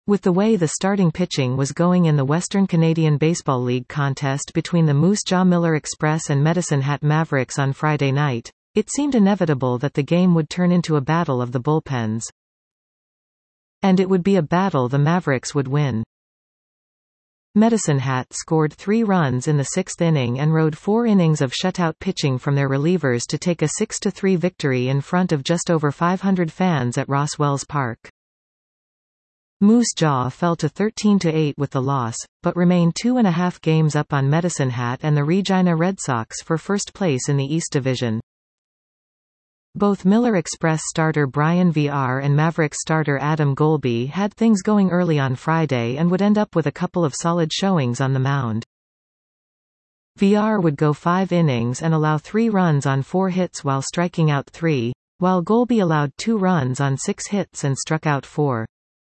With the way the starting pitching was going in the Western Canadian Baseball League contest between the Moose Jaw Miller Express and Medicine Hat Mavericks on Friday night, it seemed inevitable that the game would turn into a battle of the bullpens. And it would be a battle the Mavericks would win. Medicine Hat scored 3 runs in the 6th inning and rode 4 innings of shutout pitching from their relievers to take a 6-3 victory in front of just over 500 fans at Ross Wells Park. Moose Jaw fell to 13-8 with the loss, but remained 2.5 games up on Medicine Hat and the Regina Red Sox for first place in the East Division. Both Miller Express starter Brian VR and Mavericks starter Adam Golby had things going early on Friday and would end up with a couple of solid showings on the mound. VR would go 5 innings and allow 3 runs on 4 hits while striking out 3, while Golby allowed 2 runs on 6 hits and struck out 4.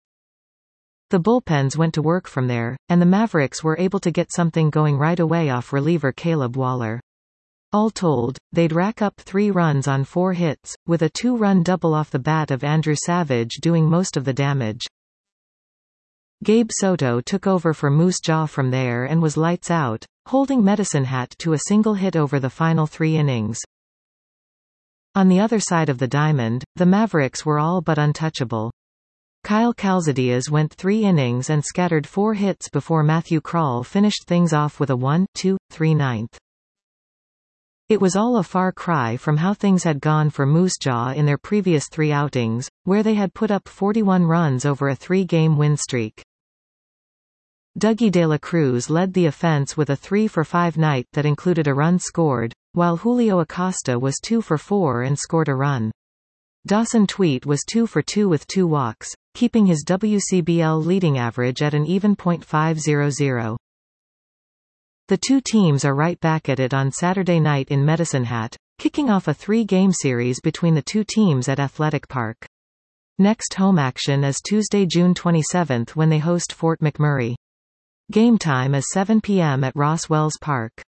The bullpens went to work from there, and the Mavericks were able to get something going right away off reliever Caleb Waller. All told, they'd rack up 3 runs on 4 hits, with a 2-run double off the bat of Andrew Savage doing most of the damage. Gabe Soto took over for Moose Jaw from there and was lights out, holding Medicine Hat to a single hit over the final 3 innings. On the other side of the diamond, the Mavericks were all but untouchable. Kyle Calzadias went 3 innings and scattered 4 hits before Matthew Krall finished things off with a 1-2-3 ninth. It was all a far cry from how things had gone for Moose Jaw in their previous 3 outings, where they had put up 41 runs over a 3-game win streak. Dougie De La Cruz led the offense with a 3-for-5 night that included a run scored, while Julio Acosta was 2-for-4 and scored a run. Dawson Tweet was 2-for-2 with 2 walks, keeping his WCBL leading average at an even .500. The 2 teams are right back at it on Saturday night in Medicine Hat, kicking off a 3-game series between the 2 teams at Athletic Park. Next home action is Tuesday, June 27 when they host Fort McMurray. Game time is 7 p.m. at Ross Wells Park.